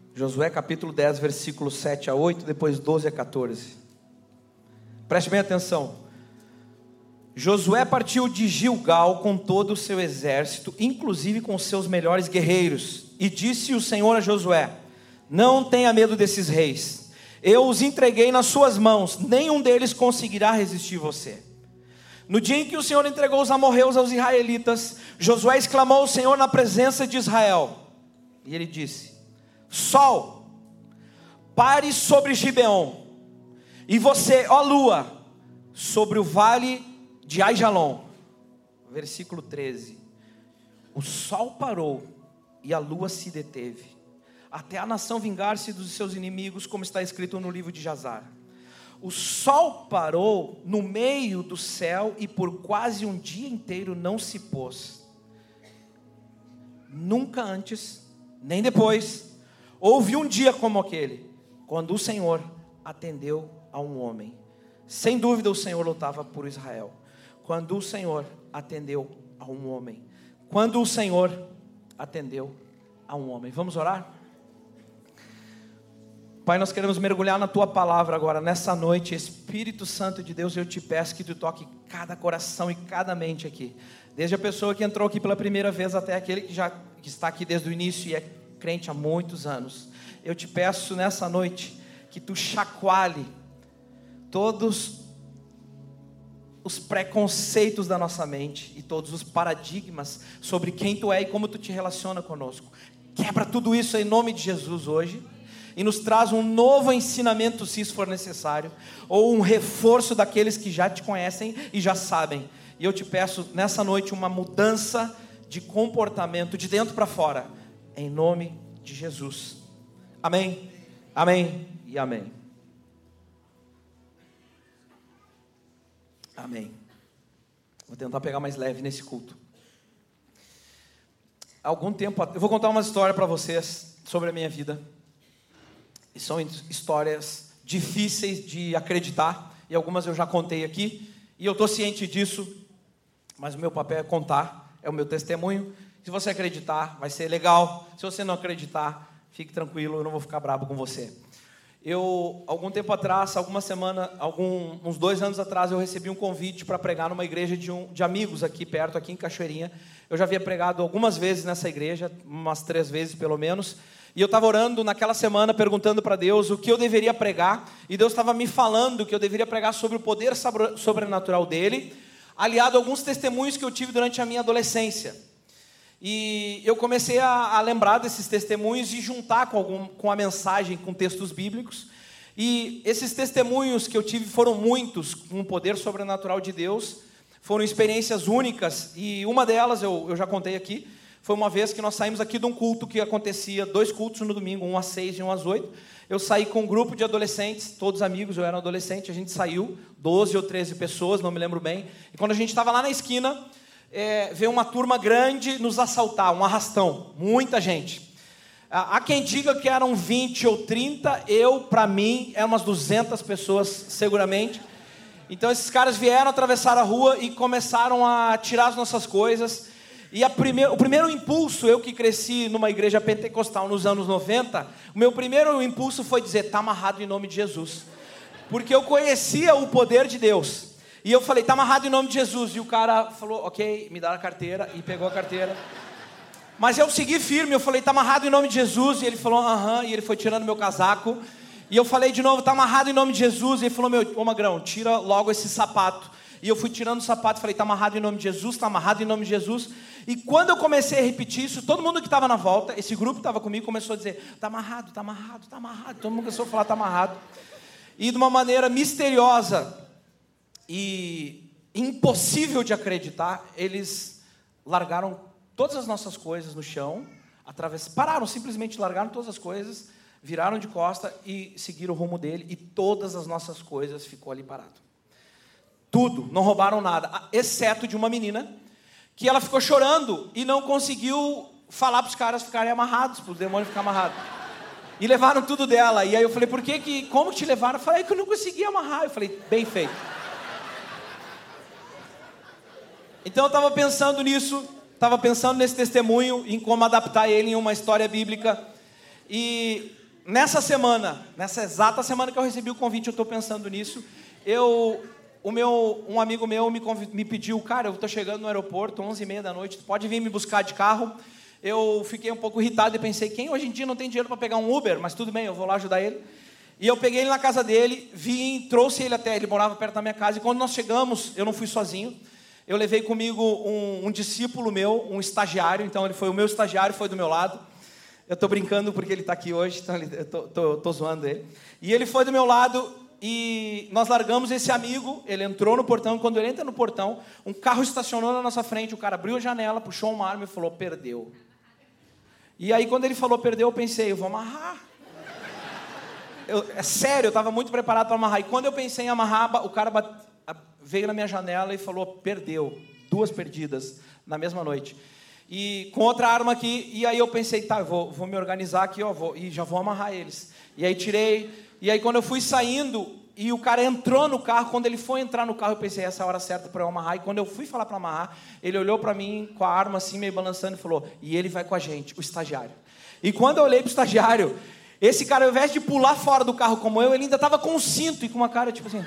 Josué capítulo 10, versículos 7 a 8, depois 12 a 14. Preste bem atenção. Josué partiu de Gilgal com todo o seu exército, inclusive com os seus melhores guerreiros. E disse o Senhor a Josué: não tenha medo desses reis. Eu os entreguei nas suas mãos, nenhum deles conseguirá resistir você. No dia em que o Senhor entregou os amorreus aos israelitas, Josué exclamou ao Senhor na presença de Israel. E ele disse: Sol, pare sobre Gibeon, e você, ó lua, sobre o vale de Aijalon. Versículo 13. O sol parou e a lua se deteve, até a nação vingar-se dos seus inimigos, como está escrito no livro de Jazar. O sol parou no meio do céu e por quase um dia inteiro não se pôs. Nunca antes, nem depois, houve um dia como aquele, quando o Senhor atendeu a um homem. Sem dúvida o Senhor lutava por Israel. Quando o Senhor atendeu a um homem. Quando o Senhor atendeu a um homem. Vamos orar? Pai, nós queremos mergulhar na Tua Palavra agora, nessa noite. Espírito Santo de Deus, eu te peço que Tu toque cada coração e cada mente aqui. Desde a pessoa que entrou aqui pela primeira vez até aquele que está aqui desde o início e é crente há muitos anos. Eu te peço nessa noite que Tu chacoalhe todos os preconceitos da nossa mente e todos os paradigmas sobre quem Tu é e como Tu te relaciona conosco. Quebra tudo isso em nome de Jesus hoje. E nos traz um novo ensinamento, se isso for necessário, ou um reforço daqueles que já te conhecem e já sabem. E eu te peço nessa noite uma mudança de comportamento de dentro para fora, em nome de Jesus. Amém, amém e amém. Amém. Vou tentar pegar mais leve nesse culto. Há algum tempo, eu vou contar uma história para vocês sobre a minha vida. E são histórias difíceis de acreditar, e algumas eu já contei aqui, e eu estou ciente disso, mas o meu papel é contar, é o meu testemunho. Se você acreditar, vai ser legal. Se você não acreditar, fique tranquilo, eu não vou ficar bravo com você. Algum tempo atrás, uns 2 anos atrás, eu recebi um convite para pregar numa igreja de amigos aqui perto, aqui em Cachoeirinha. Eu já havia pregado algumas vezes nessa igreja, umas 3 vezes pelo menos. E eu estava orando naquela semana, perguntando para Deus o que eu deveria pregar. E Deus estava me falando que eu deveria pregar sobre o poder sobrenatural dele, aliado a alguns testemunhos que eu tive durante a minha adolescência. E eu comecei a lembrar desses testemunhos e juntar com a mensagem, com textos bíblicos. E esses testemunhos que eu tive foram muitos, com o poder sobrenatural de Deus. Foram experiências únicas, e uma delas eu já contei aqui. Foi uma vez que nós saímos aqui de um culto que acontecia, 2 cultos no domingo, um às 6 e um às 8. Eu saí com um grupo de adolescentes, todos amigos, eu era um adolescente, a gente saiu, 12 ou 13 pessoas, não me lembro bem. E quando a gente estava lá na esquina, veio uma turma grande nos assaltar, um arrastão, muita gente. Há quem diga que eram 20 ou 30, para mim, eram umas 200 pessoas, seguramente. Então esses caras vieram, atravessaram a rua e começaram a tirar as nossas coisas. E o primeiro impulso, eu que cresci numa igreja pentecostal nos anos 90, o meu primeiro impulso foi dizer: está amarrado em nome de Jesus. Porque eu conhecia o poder de Deus. E eu falei: está amarrado em nome de Jesus. E o cara falou: ok, me dá a carteira, e pegou a carteira. Mas eu segui firme, eu falei: está amarrado em nome de Jesus. E ele falou: aham, e ele foi tirando meu casaco. E eu falei de novo: está amarrado em nome de Jesus. E ele falou: ô Magrão, tira logo esse sapato. E eu fui tirando o sapato e falei: está amarrado em nome de Jesus, está amarrado em nome de Jesus. E quando eu comecei a repetir isso, todo mundo que estava na volta, esse grupo que estava comigo, começou a dizer: está amarrado, está amarrado, está amarrado. Todo mundo começou a falar: está amarrado. E de uma maneira misteriosa e impossível de acreditar, eles largaram todas as nossas coisas no chão, pararam, simplesmente largaram todas as coisas, viraram de costa e seguiram o rumo dele, e todas as nossas coisas ficou ali parado. Tudo, não roubaram nada, exceto de uma menina, que ela ficou chorando e não conseguiu falar para os caras ficarem amarrados, para os demônios ficarem amarrados. E levaram tudo dela. E aí eu falei: como te levaram? Eu falei: que eu não conseguia amarrar. Eu falei: bem feito. Então eu estava pensando nisso, estava pensando nesse testemunho, em como adaptar ele em uma história bíblica. E nessa exata semana que eu recebi o convite, eu estou pensando nisso, um amigo meu me pediu, cara, eu estou chegando no aeroporto, 11h30 da noite, tu pode vir me buscar de carro? Eu fiquei um pouco irritado e pensei, quem hoje em dia não tem dinheiro para pegar um Uber? Mas tudo bem, eu vou lá ajudar ele. E eu peguei ele na casa dele, trouxe ele até, ele morava perto da minha casa, e quando nós chegamos, eu não fui sozinho, eu levei comigo um discípulo meu, um estagiário, então ele foi o meu estagiário, foi do meu lado. Eu estou brincando porque ele está aqui hoje, então eu estou zoando ele. E ele foi do meu lado e nós largamos esse amigo, ele entrou no portão, e quando ele entra no portão, um carro estacionou na nossa frente, o cara abriu a janela, puxou uma arma e falou, perdeu. E aí quando ele falou perdeu, eu pensei, eu vou amarrar. É sério, eu estava muito preparado para amarrar. E quando eu pensei em amarrar, o cara veio na minha janela e falou, perdeu. 2 perdidas na mesma noite. E com outra arma aqui, e aí eu pensei, tá, eu vou me organizar aqui, e já vou amarrar eles. E aí tirei, e aí quando eu fui saindo, e o cara entrou no carro, quando ele foi entrar no carro, eu pensei, essa é a hora certa para eu amarrar. E quando eu fui falar para amarrar, ele olhou para mim com a arma assim, meio balançando, e falou, e ele vai com a gente, o estagiário. E quando eu olhei pro estagiário, esse cara, ao invés de pular fora do carro como eu, ele ainda estava com um cinto e com uma cara tipo assim.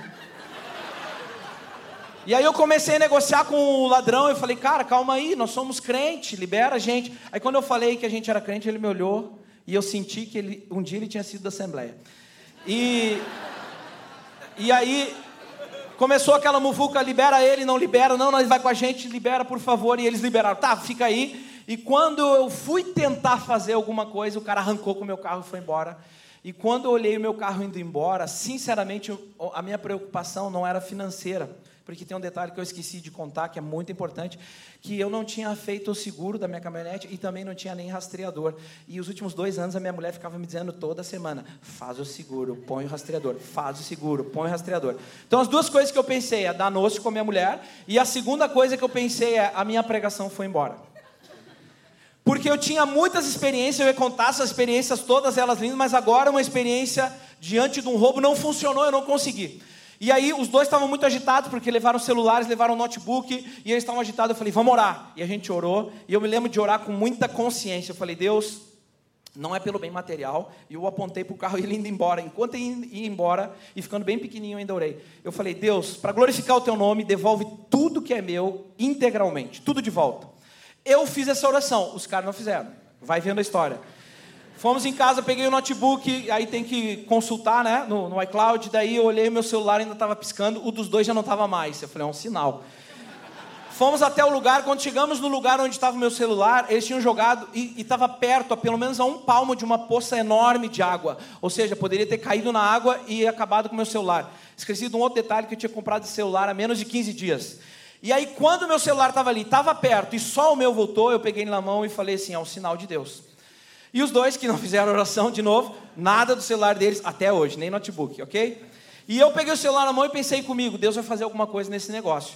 E aí eu comecei a negociar com o ladrão, eu falei, cara, calma aí, nós somos crentes, libera a gente. Aí quando eu falei que a gente era crente, ele me olhou e eu senti que um dia ele tinha sido da Assembleia. E aí começou aquela muvuca, libera ele, não libera, não, nós vai com a gente, libera por favor. E eles liberaram, tá, fica aí. E quando eu fui tentar fazer alguma coisa, o cara arrancou com o meu carro e foi embora. E quando eu olhei o meu carro indo embora, sinceramente, a minha preocupação não era financeira. Porque tem um detalhe que eu esqueci de contar, que é muito importante, que eu não tinha feito o seguro da minha caminhonete e também não tinha nem rastreador. E os últimos 2 anos a minha mulher ficava me dizendo toda semana, faz o seguro, põe o rastreador, faz o seguro, põe o rastreador. Então as 2 coisas que eu pensei é dar noce com a minha mulher, e a segunda coisa que eu pensei é a minha pregação foi embora. Porque eu tinha muitas experiências, eu ia contar essas experiências, todas elas lindas, mas agora uma experiência diante de um roubo não funcionou, eu não consegui. E aí os 2 estavam muito agitados, porque levaram celulares, levaram notebook, e eles estavam agitados, eu falei, vamos orar. E a gente orou, e eu me lembro de orar com muita consciência. Eu falei, Deus, não é pelo bem material, e eu apontei para o carro e ele indo embora. Enquanto ele ia embora, e ficando bem pequenininho, eu ainda orei. Eu falei, Deus, para glorificar o teu nome, devolve tudo que é meu, integralmente, tudo de volta. Eu fiz essa oração, os caras não fizeram. Vai vendo a história. Fomos em casa, peguei o notebook, aí tem que consultar, né, no iCloud, daí eu olhei, meu celular ainda estava piscando, o dos 2 já não estava mais. Eu falei, é um sinal. Fomos até o lugar, quando chegamos no lugar onde estava o meu celular, eles tinham jogado, e estava perto, pelo menos a 1 palmo de uma poça enorme de água. Ou seja, poderia ter caído na água e acabado com o meu celular. Esqueci de um outro detalhe, que eu tinha comprado esse celular há menos de 15 dias. E aí, quando o meu celular estava ali, estava perto, e só o meu voltou, eu peguei ele na mão e falei assim, é um sinal de Deus. E os 2 que não fizeram oração, de novo, nada do celular deles, até hoje, nem notebook, ok? E eu peguei o celular na mão e pensei comigo, Deus vai fazer alguma coisa nesse negócio.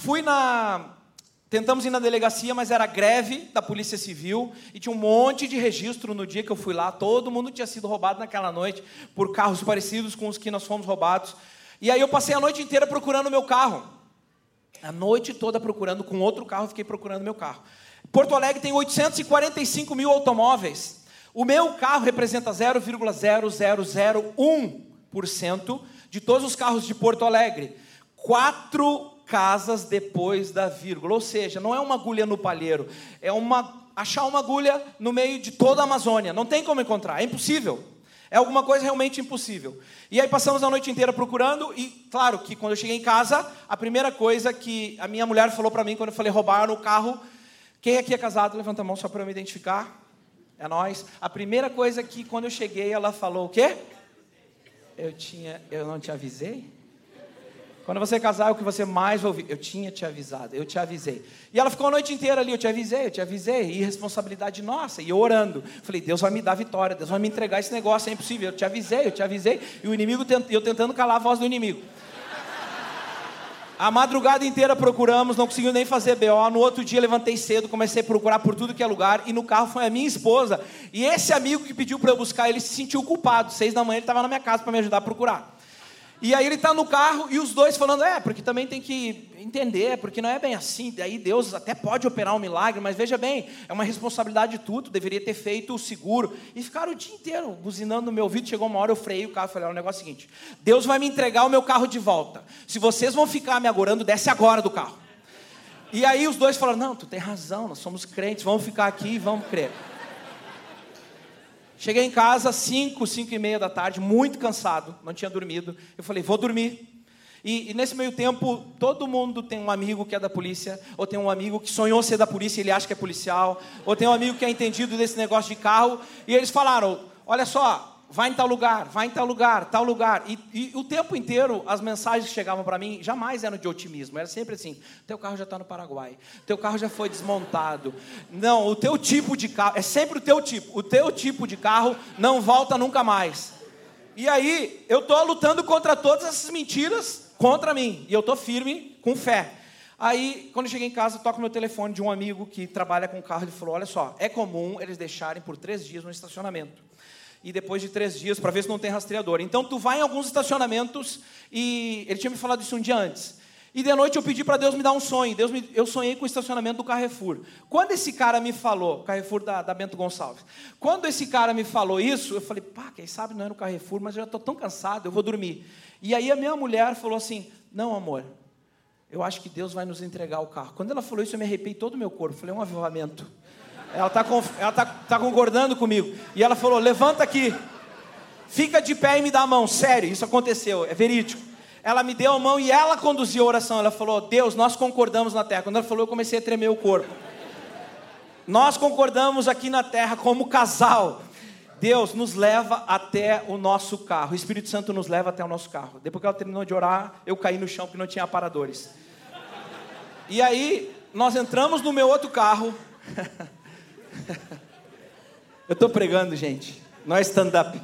Tentamos ir na delegacia, mas era greve da Polícia Civil, e tinha um monte de registro no dia que eu fui lá, todo mundo tinha sido roubado naquela noite, por carros parecidos com os que nós fomos roubados. E aí eu passei a noite inteira procurando o meu carro. A noite toda procurando, com outro carro, fiquei procurando meu carro. Porto Alegre tem 845 mil automóveis. O meu carro representa 0,0001% de todos os carros de Porto Alegre. 4 casas depois da vírgula. Ou seja, não é uma agulha no palheiro. É achar uma agulha no meio de toda a Amazônia. Não tem como encontrar, é impossível. É alguma coisa realmente impossível. E aí passamos a noite inteira procurando. E claro que quando eu cheguei em casa, a primeira coisa que a minha mulher falou para mim, quando eu falei roubaram o carro, quem aqui é casado, levanta a mão só para eu me identificar. É nós. A primeira coisa que quando eu cheguei, ela falou o quê? Eu não te avisei? Quando você casar, é o que você mais vai ouvir. Eu tinha te avisado, eu te avisei. E ela ficou a noite inteira ali, eu te avisei. E responsabilidade nossa, e eu orando. Falei, Deus vai me dar vitória, Deus vai me entregar esse negócio, é impossível. Eu te avisei. E o inimigo, eu tentando calar a voz do inimigo. A madrugada inteira procuramos, não conseguimos nem fazer BO. No outro dia levantei cedo, comecei a procurar por tudo que é lugar. E no carro foi a minha esposa. E esse amigo que pediu para eu buscar, ele se sentiu culpado. 6 da manhã ele estava na minha casa para me ajudar a procurar. E aí ele está no carro e os dois falando, porque também tem que entender, porque não é bem assim, daí Deus até pode operar um milagre, mas veja bem, é uma responsabilidade tua, tu deveria ter feito o seguro. E ficaram o dia inteiro buzinando no meu ouvido. Chegou uma hora, eu freiei o carro e falei, o negócio é o seguinte, Deus vai me entregar o meu carro de volta. Se vocês vão ficar me agorando, desce agora do carro. E aí os dois falaram, não, tu tem razão, nós somos crentes, vamos ficar aqui e vamos crer. Cheguei em casa, 5h30 da tarde, muito cansado, não tinha dormido. Eu falei, vou dormir. E nesse meio tempo, todo mundo tem um amigo que é da polícia, ou tem um amigo que sonhou ser da polícia e ele acha que é policial, ou tem um amigo que é entendido desse negócio de carro, e eles falaram, olha só, vai em tal lugar, tal lugar. E o tempo inteiro, as mensagens que chegavam para mim, jamais eram de otimismo, era sempre assim, teu carro já está no Paraguai, teu carro já foi desmontado, não, o teu tipo de carro, é sempre o teu tipo de carro não volta nunca mais. E aí, eu estou lutando contra todas essas mentiras, contra mim, e eu estou firme, com fé. Aí, quando eu cheguei em casa, toco meu telefone de um amigo que trabalha com carro, ele falou, olha só, é comum eles deixarem por 3 dias no estacionamento. E depois de 3 dias, para ver se não tem rastreador. Então, tu vai em alguns estacionamentos, e ele tinha me falado isso um dia antes. E de noite eu pedi para Deus me dar um sonho. Eu sonhei com o estacionamento do Carrefour. Quando esse cara me falou, Carrefour da Bento Gonçalves, quando esse cara me falou isso, eu falei, quem sabe não é no Carrefour, mas eu já estou tão cansado, eu vou dormir. E aí a minha mulher falou assim, não amor, eu acho que Deus vai nos entregar o carro. Quando ela falou isso, eu me arrepiei todo o meu corpo, falei, é um avivamento. Ela tá concordando comigo. E ela falou, levanta aqui, fica de pé e me dá a mão. Sério, isso aconteceu, é verídico. Ela me deu a mão e ela conduziu a oração. Ela falou, Deus, nós concordamos na terra. Quando ela falou, eu comecei a tremer o corpo. Nós concordamos aqui na terra como casal. Deus nos leva até o nosso carro. O Espírito Santo nos leva até o nosso carro. Depois que ela terminou de orar, eu caí no chão porque não tinha aparadores. E aí, nós entramos no meu outro carro. Eu estou pregando, gente. Não é stand-up.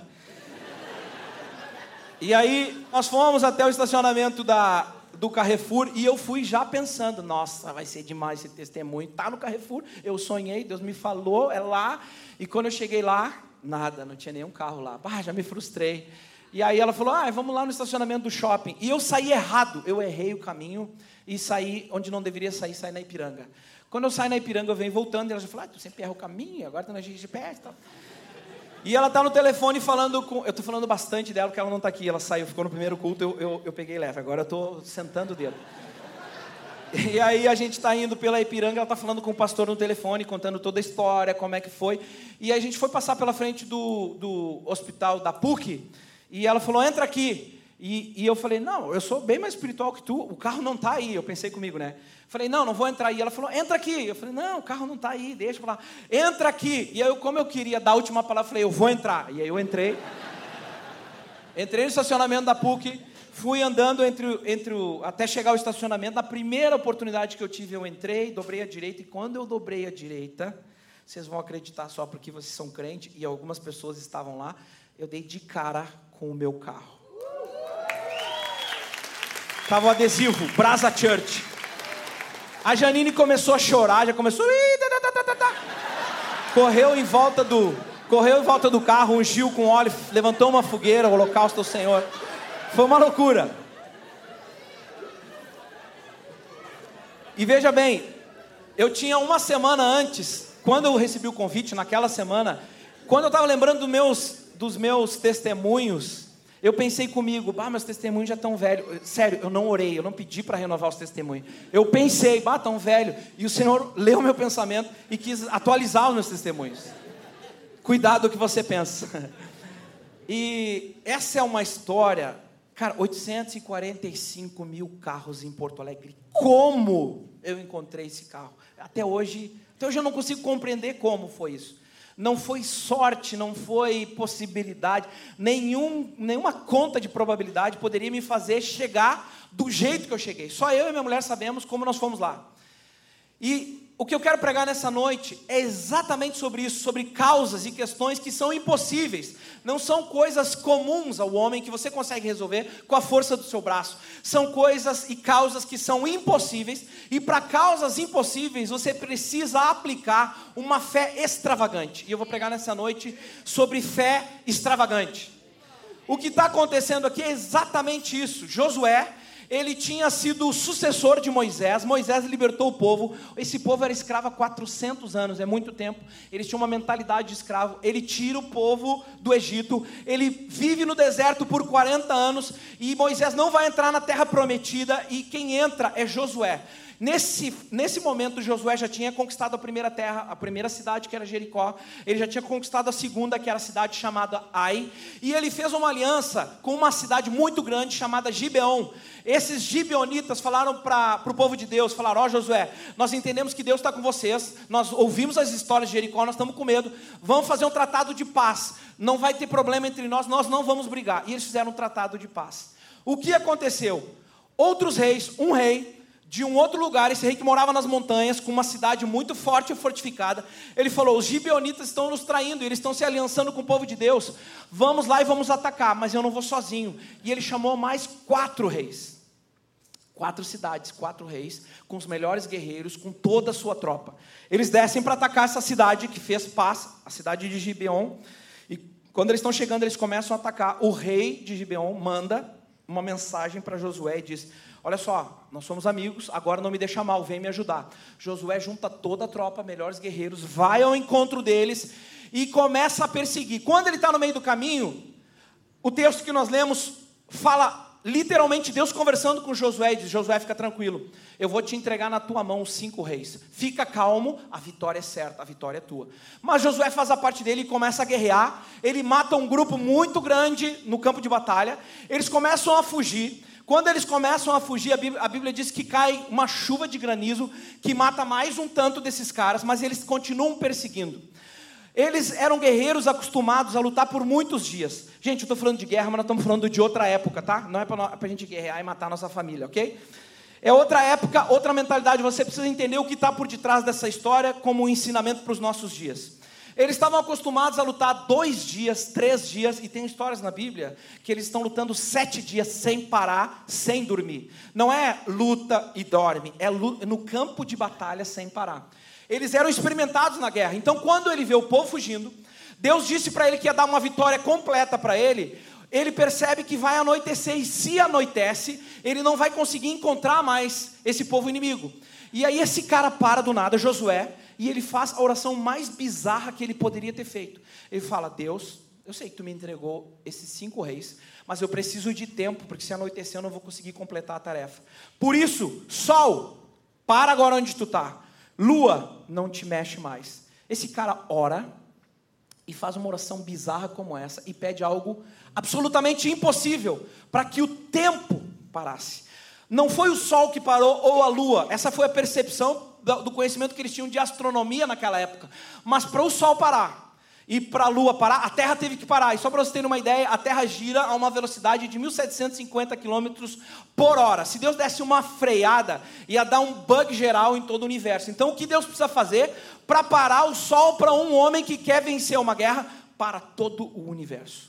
E aí, nós fomos até o estacionamento do Carrefour e eu fui já pensando, nossa, vai ser demais esse testemunho. Tá no Carrefour, eu sonhei, Deus me falou, é lá. E quando eu cheguei lá, nada, não tinha nenhum carro lá. Já me frustrei. E aí ela falou, vamos lá no estacionamento do shopping. E eu saí errado, eu errei o caminho e saí onde não deveria sair na Ipiranga. Quando eu saio na Ipiranga, eu venho voltando e ela já falou, tu sempre erra o caminho, agora tá na GPS e tal. E ela tá no telefone falando com... Eu tô falando bastante dela porque ela não tá aqui. Ela saiu, ficou no primeiro culto, eu peguei leve. Agora eu tô sentando o dedo. E aí a gente tá indo pela Ipiranga, ela tá falando com o pastor no telefone, contando toda a história, como é que foi. E aí a gente foi passar pela frente do hospital da PUC. E ela falou, entra aqui. E eu falei, não, eu sou bem mais espiritual que tu. O carro não tá aí. Eu pensei comigo, né? Falei, não vou entrar aí. Ela falou, entra aqui. Eu falei, não, o carro não está aí, deixa pra lá. Entra aqui. E aí, como eu queria dar a última palavra, falei, eu vou entrar. E aí eu entrei. Entrei no estacionamento da PUC, fui andando até chegar ao estacionamento. Na primeira oportunidade que eu tive, eu entrei, dobrei à direita. E quando eu dobrei à direita, vocês vão acreditar só porque vocês são crentes, e algumas pessoas estavam lá, eu dei de cara com o meu carro. Estava o adesivo, Brasa Church. A Janine começou a chorar, já começou... Correu em volta do carro, ungiu com óleo, levantou uma fogueira, o holocausto ao Senhor. Foi uma loucura. E veja bem, eu tinha uma semana antes, quando eu recebi o convite, naquela semana, quando eu estava lembrando dos meus testemunhos, eu pensei comigo, meus testemunhos já estão velhos. Sério, eu não orei, eu não pedi para renovar os testemunhos. Eu pensei, tão velho. E o Senhor leu meu pensamento e quis atualizar os meus testemunhos. Cuidado o que você pensa. E essa é uma história, cara, 845 mil carros em Porto Alegre. Como eu encontrei esse carro? Até hoje eu não consigo compreender como foi isso. Não foi sorte, não foi possibilidade, nenhuma conta de probabilidade poderia me fazer chegar do jeito que eu cheguei. Só eu e minha mulher sabemos como nós fomos lá. E o que eu quero pregar nessa noite é exatamente sobre isso, sobre causas e questões que são impossíveis. Não são coisas comuns ao homem que você consegue resolver com a força do seu braço. São coisas e causas que são impossíveis, e para causas impossíveis você precisa aplicar uma fé extravagante. E eu vou pregar nessa noite sobre fé extravagante. O que está acontecendo aqui é exatamente isso. Josué, ele tinha sido o sucessor de Moisés. Moisés libertou o povo. Esse povo era escravo há 400 anos, é muito tempo. Eles tinham uma mentalidade de escravo. Ele tira o povo do Egito. Ele vive no deserto por 40 anos. E Moisés não vai entrar na terra prometida. E quem entra é Josué. Nesse momento, Josué já tinha conquistado a primeira terra, a primeira cidade, que era Jericó. Ele já tinha conquistado a segunda, que era a cidade chamada Ai. E ele fez uma aliança com uma cidade muito grande chamada Gibeon. Esses gibeonitas falaram para o povo de Deus, falaram: ó Josué, nós entendemos que Deus está com vocês, nós ouvimos as histórias de Jericó, nós estamos com medo, vamos fazer um tratado de paz, não vai ter problema entre nós não vamos brigar. E eles fizeram um tratado de paz. O que aconteceu? Outros reis, um rei de um outro lugar, esse rei que morava nas montanhas, com uma cidade muito forte e fortificada, ele falou: os gibeonitas estão nos traindo, eles estão se aliançando com o povo de Deus, vamos lá e vamos atacar, mas eu não vou sozinho. E ele chamou mais 4 reis, 4 cidades, 4 reis, com os melhores guerreiros, com toda a sua tropa. Eles descem para atacar essa cidade que fez paz, a cidade de Gibeon, e quando eles estão chegando, eles começam a atacar. O rei de Gibeon manda uma mensagem para Josué e diz: olha só, nós somos amigos, agora não me deixa mal, vem me ajudar. Josué junta toda a tropa, melhores guerreiros, vai ao encontro deles e começa a perseguir. Quando ele está no meio do caminho, o texto que nós lemos fala literalmente Deus conversando com Josué e diz: Josué, fica tranquilo, eu vou te entregar na tua mão os 5 reis, fica calmo, a vitória é certa, a vitória é tua. Mas Josué faz a parte dele e começa a guerrear. Ele mata um grupo muito grande no campo de batalha, eles começam a fugir. Quando eles começam a fugir, a Bíblia diz que cai uma chuva de granizo, que mata mais um tanto desses caras, mas eles continuam perseguindo. Eles eram guerreiros acostumados a lutar por muitos dias. Gente, eu estou falando de guerra, mas nós estamos falando de outra época, tá? Não é para a gente guerrear e matar a nossa família, ok? É outra época, outra mentalidade. Você precisa entender o que está por detrás dessa história como um ensinamento para os nossos dias. Eles estavam acostumados a lutar 2 dias, 3 dias, e tem histórias na Bíblia que eles estão lutando 7 dias sem parar, sem dormir. Não é luta e dorme, é no campo de batalha sem parar. Eles eram experimentados na guerra. Então, quando ele vê o povo fugindo, Deus disse para ele que ia dar uma vitória completa para ele. Ele percebe que vai anoitecer, e se anoitece, ele não vai conseguir encontrar mais esse povo inimigo. E aí esse cara para do nada, Josué, e ele faz a oração mais bizarra que ele poderia ter feito. Ele fala: Deus, eu sei que tu me entregou esses 5 reis, mas eu preciso de tempo, porque se anoitecer eu não vou conseguir completar a tarefa. Por isso, sol, para agora onde tu está. Lua, não te mexe mais. Esse cara ora e faz uma oração bizarra como essa e pede algo absolutamente impossível, para que o tempo parasse. Não foi o sol que parou ou a lua, essa foi a percepção do conhecimento que eles tinham de astronomia naquela época. Mas para o sol parar e para a lua parar, a terra teve que parar. E só para você ter uma ideia, a terra gira a uma velocidade de 1.750 km por hora. Se Deus desse uma freada, ia dar um bug geral em todo o universo. Então o que Deus precisa fazer para parar o sol para um homem que quer vencer uma guerra? Para todo o universo.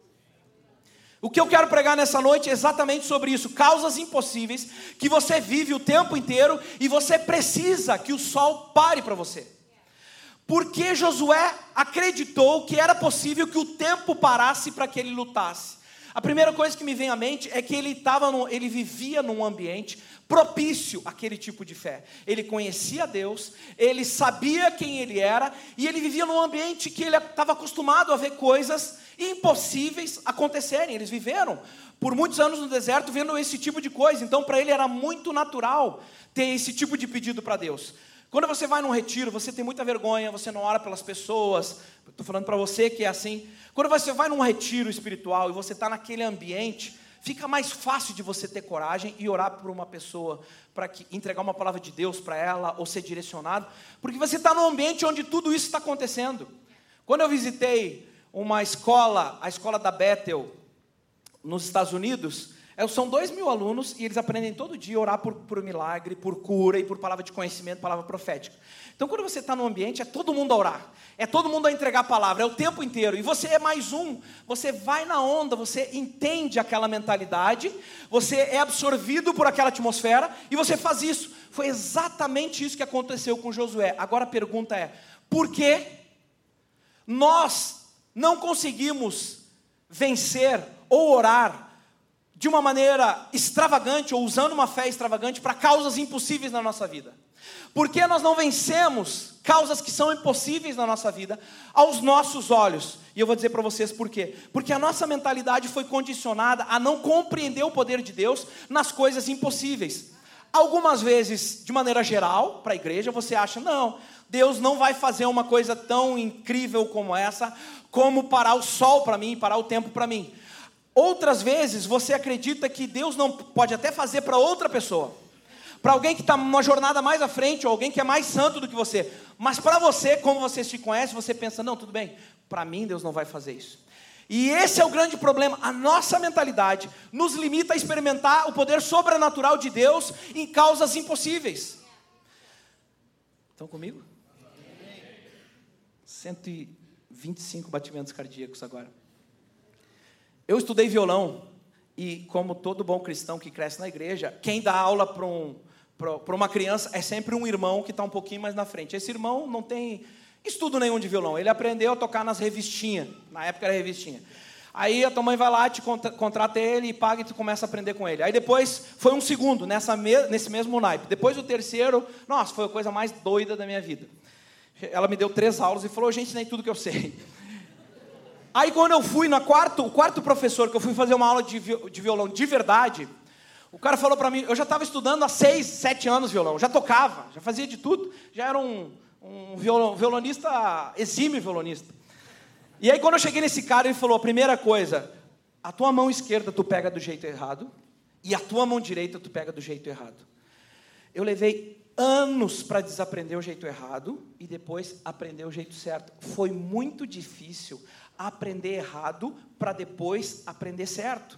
O que eu quero pregar nessa noite é exatamente sobre isso. Causas impossíveis que você vive o tempo inteiro e você precisa que o sol pare para você. Porque Josué acreditou que era possível que o tempo parasse para que ele lutasse. A primeira coisa que me vem à mente é que ele vivia num ambiente propício àquele tipo de fé. Ele conhecia Deus, ele sabia quem ele era, e ele vivia num ambiente que ele estava acostumado a ver coisas impossíveis acontecerem. Eles viveram por muitos anos no deserto vendo esse tipo de coisa. Então para ele era muito natural ter esse tipo de pedido para Deus. Quando você vai num retiro, você tem muita vergonha, você não ora pelas pessoas. Estou falando para você que é assim. Quando você vai num retiro espiritual e você está naquele ambiente, fica mais fácil de você ter coragem e orar por uma pessoa, para entregar uma palavra de Deus para ela, ou ser direcionado, porque você está num ambiente onde tudo isso está acontecendo. Quando eu visitei uma escola, a escola da Bethel, nos Estados Unidos, são 2.000 alunos e eles aprendem todo dia a orar por milagre, por cura e por palavra de conhecimento, palavra profética. Então quando você está no ambiente, é todo mundo a orar, é todo mundo a entregar a palavra, é o tempo inteiro, e você é mais um, você vai na onda, você entende aquela mentalidade, você é absorvido por aquela atmosfera, e você faz isso. Foi exatamente isso que aconteceu com Josué. Agora a pergunta é: por que nós não conseguimos vencer ou orar de uma maneira extravagante, ou usando uma fé extravagante para causas impossíveis na nossa vida? Por que nós não vencemos causas que são impossíveis na nossa vida aos nossos olhos? E eu vou dizer para vocês por quê. Porque a nossa mentalidade foi condicionada a não compreender o poder de Deus nas coisas impossíveis. Algumas vezes, de maneira geral, para a igreja, você acha, não, Deus não vai fazer uma coisa tão incrível como essa, como parar o sol para mim, parar o tempo para mim. Outras vezes, você acredita que Deus não pode até fazer para outra pessoa, para alguém que está numa jornada mais à frente, ou alguém que é mais santo do que você. Mas para você, como você se conhece, você pensa, não, tudo bem, para mim Deus não vai fazer isso. E esse é o grande problema. A nossa mentalidade nos limita a experimentar o poder sobrenatural de Deus em causas impossíveis. Estão comigo? 125 batimentos cardíacos agora. Eu estudei violão e, como todo bom cristão que cresce na igreja, quem dá aula para uma criança é sempre um irmão que está um pouquinho mais na frente. Esse irmão não tem estudo nenhum de violão, ele aprendeu a tocar nas revistinhas, na época era revistinha. Aí a tua mãe vai lá, te contrata ele e paga e tu começa a aprender com ele. Aí depois foi um segundo, nesse mesmo naipe. Depois o terceiro, nossa, foi a coisa mais doida da minha vida. Ela me deu 3 aulas e falou, gente, nem tudo que eu sei. Aí quando eu fui o quarto professor, que eu fui fazer uma aula de violão de verdade, o cara falou para mim, eu já estava estudando há 6, 7 anos violão, já tocava, já fazia de tudo, já era um violonista, exímio violonista. E aí quando eu cheguei nesse cara, ele falou, a primeira coisa, a tua mão esquerda tu pega do jeito errado, e a tua mão direita tu pega do jeito errado. Eu levei anos para desaprender o jeito errado, e depois aprender o jeito certo. Foi muito difícil aprender errado, para depois aprender certo.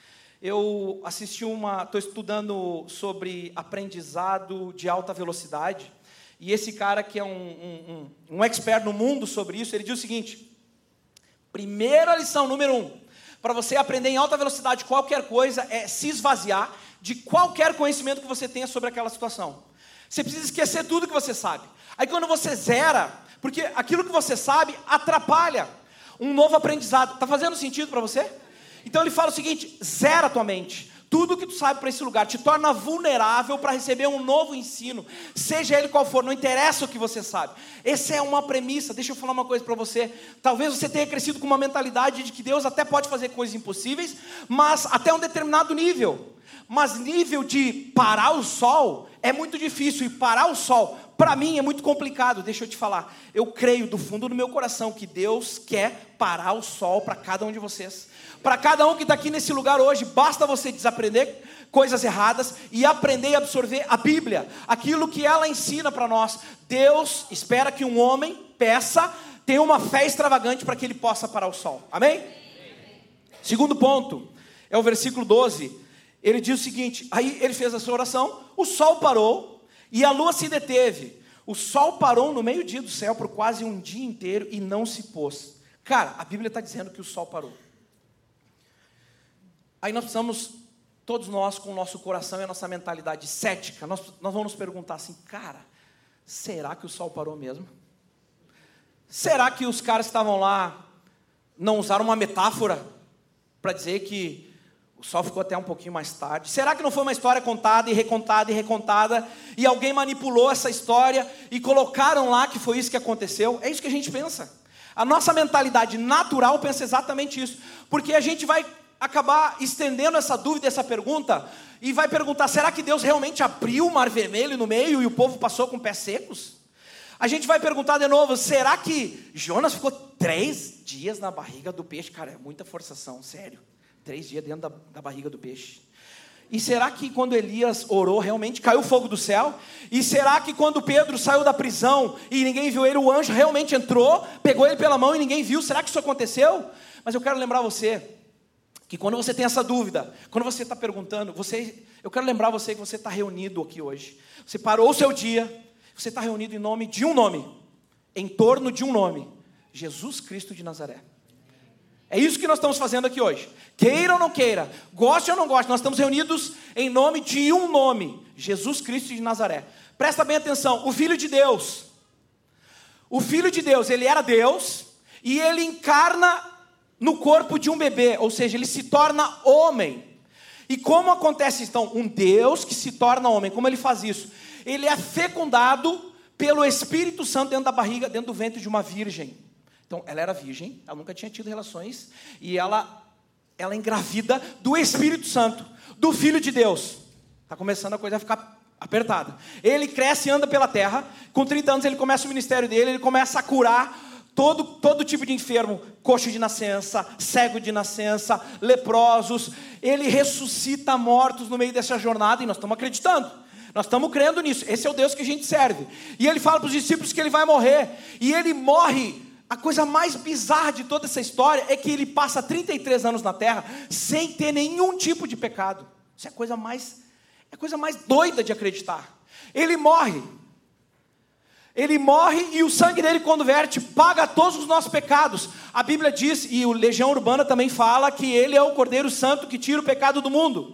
Eu estou estudando sobre aprendizado de alta velocidade, e esse cara que é um expert no mundo sobre isso, ele diz o seguinte, primeira lição, número 1, para você aprender em alta velocidade qualquer coisa, é se esvaziar de qualquer conhecimento que você tenha sobre aquela situação. Você precisa esquecer tudo que você sabe. Aí quando você zera, porque aquilo que você sabe atrapalha um novo aprendizado. Está fazendo sentido para você? Então ele fala o seguinte, zera a tua mente. Tudo que tu sabe para esse lugar te torna vulnerável para receber um novo ensino, seja ele qual for, não interessa o que você sabe. Essa é uma premissa. Deixa eu falar uma coisa para você. Talvez você tenha crescido com uma mentalidade de que Deus até pode fazer coisas impossíveis, mas até um determinado nível. Mas nível de parar o sol é muito difícil, e parar o sol, para mim, é muito complicado. Deixa eu te falar, eu creio do fundo do meu coração que Deus quer parar o sol para cada um de vocês. Para cada um que está aqui nesse lugar hoje, basta você desaprender coisas erradas e aprender a absorver a Bíblia, aquilo que ela ensina para nós. Deus espera que um homem tenha uma fé extravagante para que ele possa parar o sol. Amém? Segundo ponto, é o versículo 12. Ele diz o seguinte, aí ele fez essa oração, o sol parou e a lua se deteve. O sol parou no meio-dia do céu por quase um dia inteiro e não se pôs. Cara, a Bíblia está dizendo que o sol parou. Aí nós precisamos, todos nós, com o nosso coração e a nossa mentalidade cética, nós vamos nos perguntar assim, cara, será que o sol parou mesmo? Será que os caras que estavam lá não usaram uma metáfora para dizer que o sol ficou até um pouquinho mais tarde? Será que não foi uma história contada e recontada e recontada, e alguém manipulou essa história e colocaram lá que foi isso que aconteceu? É isso que a gente pensa. A nossa mentalidade natural pensa exatamente isso, porque a gente vai acabar estendendo essa dúvida, essa pergunta, e vai perguntar, será que Deus realmente abriu o mar vermelho no meio e o povo passou com pés secos? A gente vai perguntar de novo, será que Jonas ficou 3 dias na barriga do peixe? Cara, é muita forçação, sério. 3 dias dentro da barriga do peixe. E será que quando Elias orou, realmente caiu fogo do céu? E será que quando Pedro saiu da prisão e ninguém viu ele, o anjo realmente entrou, pegou ele pela mão e ninguém viu? Será que isso aconteceu? Mas eu quero lembrar você que quando você tem essa dúvida, quando você está perguntando, eu quero lembrar você que você está reunido aqui hoje. Você parou o seu dia, você está reunido em nome de um nome, em torno de um nome, Jesus Cristo de Nazaré. É isso que nós estamos fazendo aqui hoje. Queira ou não queira, goste ou não goste, nós estamos reunidos em nome de um nome, Jesus Cristo de Nazaré. Presta bem atenção, o Filho de Deus, ele era Deus, e ele encarna no corpo de um bebê, ou seja, ele se torna homem. E como acontece então? Um Deus que se torna homem, como ele faz isso? Ele é fecundado pelo Espírito Santo dentro da barriga, dentro do ventre de uma virgem. Então, ela era virgem, ela nunca tinha tido relações, e ela engravida do Espírito Santo, do Filho de Deus. Está começando a coisa a ficar apertada. Ele cresce e anda pela terra, com 30 anos ele começa o ministério dele, ele começa a curar todo tipo de enfermo, coxo de nascença, cego de nascença, leprosos. Ele ressuscita mortos no meio dessa jornada, e nós estamos acreditando, nós estamos crendo nisso. Esse é o Deus que a gente serve. E ele fala para os discípulos que ele vai morrer, e ele morre. A coisa mais bizarra de toda essa história é que ele passa 33 anos na terra sem ter nenhum tipo de pecado. Isso é a coisa mais doida de acreditar. Ele morre e o sangue dele, quando verte, paga todos os nossos pecados. A Bíblia diz, e o Legião Urbana também fala, que ele é o Cordeiro Santo que tira o pecado do mundo.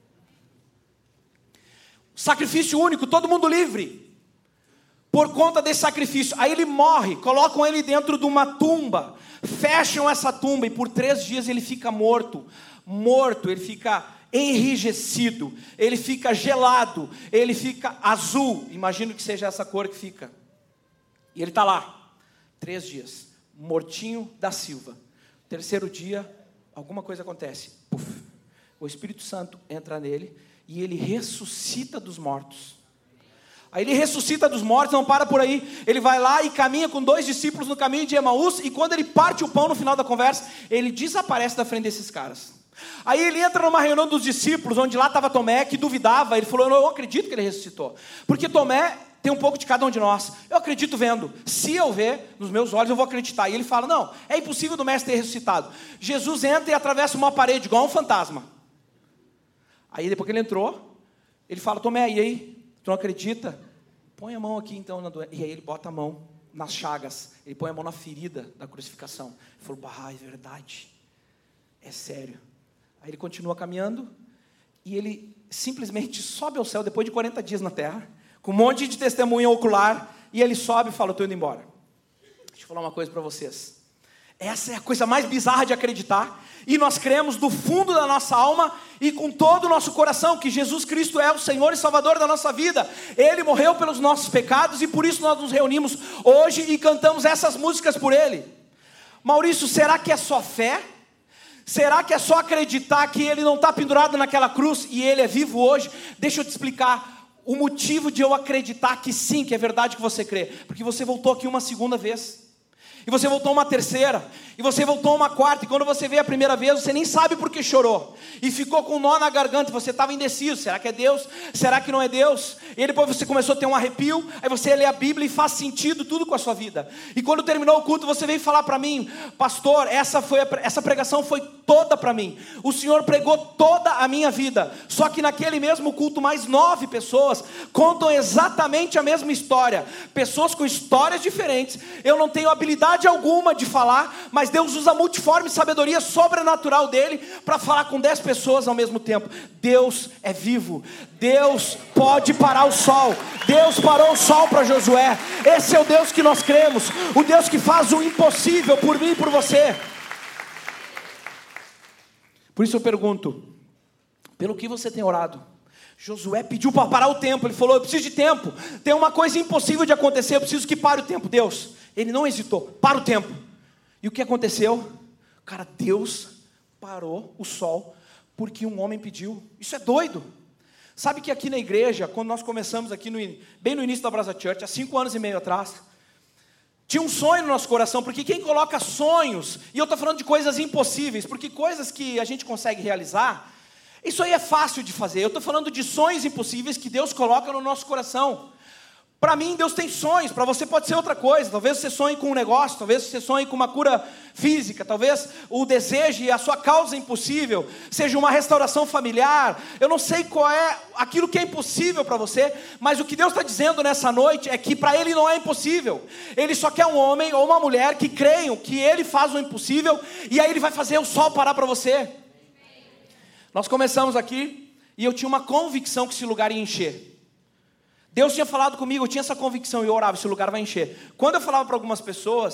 Sacrifício único, todo mundo livre por conta desse sacrifício. Aí ele morre, colocam ele dentro de uma tumba, fecham essa tumba, e por 3 dias ele fica morto, ele fica enrijecido, ele fica gelado, ele fica azul, imagino que seja essa cor que fica. E ele está lá, 3 dias, mortinho da Silva. 3º dia, alguma coisa acontece. Puf, o Espírito Santo entra nele e ele ressuscita dos mortos. Aí ele ressuscita dos mortos, não para por aí. Ele vai lá e caminha com 2 discípulos no caminho de Emaús, e quando ele parte o pão no final da conversa, ele desaparece da frente desses caras. Aí ele entra numa reunião dos discípulos, onde lá estava Tomé, que duvidava. Ele falou: eu não acredito que ele ressuscitou, porque Tomé tem um pouco de cada um de nós. Eu acredito vendo. Se eu ver nos meus olhos, eu vou acreditar. E ele fala: não, é impossível do mestre ter ressuscitado. Jesus entra e atravessa uma parede, igual um fantasma. Aí depois que ele entrou, ele fala: Tomé, e aí? Tu não acredita? Põe a mão aqui então na doença. E aí ele bota a mão nas chagas, ele põe a mão na ferida da crucificação. Ele falou: é verdade, é sério. Aí ele continua caminhando, e ele simplesmente sobe ao céu depois de 40 dias na terra, com um monte de testemunha ocular, e ele sobe e fala: estou indo embora. Deixa eu falar uma coisa para vocês. Essa é a coisa mais bizarra de acreditar, e nós cremos do fundo da nossa alma e com todo o nosso coração que Jesus Cristo é o Senhor e Salvador da nossa vida. Ele morreu pelos nossos pecados, e por isso nós nos reunimos hoje e cantamos essas músicas por Ele. Maurício, será que é só fé? Será que é só acreditar que Ele não está pendurado naquela cruz e Ele é vivo hoje? Deixa eu te explicar o motivo de eu acreditar que sim, que é verdade que você crê. Porque você voltou aqui uma segunda vez, e você voltou uma terceira, e você voltou uma quarta, e quando você veio a primeira vez, você nem sabe por que chorou, e ficou com um nó na garganta, e você estava indeciso: será que é Deus? Será que não é Deus? E depois você começou a ter um arrepio, aí você lê a Bíblia e faz sentido tudo com a sua vida. E quando terminou o culto, você veio falar para mim: pastor, essa pregação foi toda para mim, o Senhor pregou toda a minha vida. Só que naquele mesmo culto, mais 9 pessoas contam exatamente a mesma história, pessoas com histórias diferentes. Eu não tenho habilidade alguma de falar, mas Deus usa a multiforme sabedoria sobrenatural dele para falar com 10 pessoas ao mesmo tempo. Deus é vivo, Deus pode parar o sol. Deus parou o sol para Josué. Esse é o Deus que nós cremos, o Deus que faz o impossível por mim e por você. Por isso eu pergunto: pelo que você tem orado? Josué pediu para parar o tempo, ele falou: eu preciso de tempo, tem uma coisa impossível de acontecer, eu preciso que pare o tempo. Deus, ele não hesitou, para o tempo. E o que aconteceu? Cara, Deus parou o sol porque um homem pediu. Isso é doido. Sabe que aqui na igreja, quando nós começamos aqui bem no início da Brasa Church, há 5 anos e meio atrás, tinha um sonho no nosso coração, porque quem coloca sonhos, e eu estou falando de coisas impossíveis, porque coisas que a gente consegue realizar, isso aí é fácil de fazer. Eu estou falando de sonhos impossíveis que Deus coloca no nosso coração. Para mim, Deus tem sonhos, para você pode ser outra coisa. Talvez você sonhe com um negócio, talvez você sonhe com uma cura física, talvez o desejo e a sua causa impossível seja uma restauração familiar. Eu não sei qual é aquilo que é impossível para você, mas o que Deus está dizendo nessa noite é que para Ele não é impossível. Ele só quer um homem ou uma mulher que creiam que Ele faz o impossível, e aí Ele vai fazer o sol parar para você. Nós começamos aqui e eu tinha uma convicção que esse lugar ia encher. Deus tinha falado comigo, eu tinha essa convicção e eu orava: esse lugar vai encher. Quando eu falava para algumas pessoas,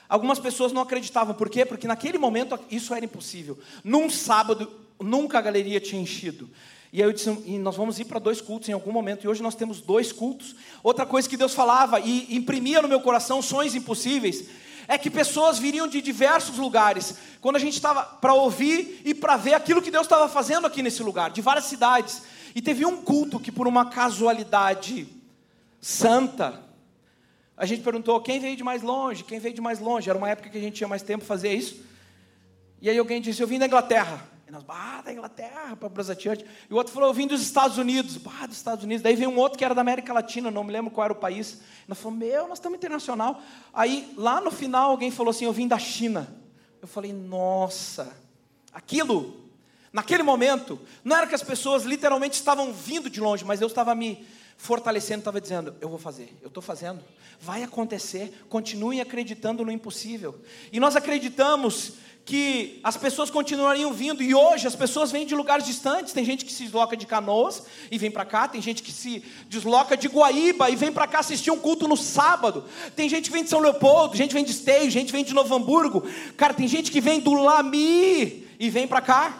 Algumas pessoas não acreditavam. Por quê? Porque naquele momento isso era impossível. Num sábado, nunca a galeria tinha enchido. E aí eu disse, e nós vamos ir para 2 cultos em algum momento. E hoje nós temos 2 cultos. Outra coisa que Deus falava e imprimia no meu coração sonhos impossíveis, é que pessoas viriam de diversos lugares. Quando a gente estava para ouvir e para ver aquilo que Deus estava fazendo aqui nesse lugar, de várias cidades. E teve um culto que por uma casualidade santa, a gente perguntou, quem veio de mais longe? Quem veio de mais longe? Era uma época que a gente tinha mais tempo para fazer isso. E aí alguém disse, eu vim da Inglaterra. E nós, da Inglaterra, para Brasa Church. E o outro falou, eu vim dos Estados Unidos. Dos Estados Unidos. Daí veio um outro que era da América Latina, não me lembro qual era o país. E nós falamos, nós estamos internacional. Aí, lá no final, alguém falou assim, eu vim da China. Eu falei, nossa, aquilo, naquele momento, não era que as pessoas literalmente estavam vindo de longe, mas eu estava me fortalecendo, estava dizendo, eu vou fazer, eu estou fazendo, vai acontecer, continuem acreditando no impossível. E nós acreditamos que as pessoas continuariam vindo, e hoje as pessoas vêm de lugares distantes. Tem gente que se desloca de Canoas e vem para cá, tem gente que se desloca de Guaíba e vem para cá assistir um culto no sábado, tem gente que vem de São Leopoldo, gente que vem de Esteio, gente que vem de Novo Hamburgo, cara, tem gente que vem do Lami e vem para cá,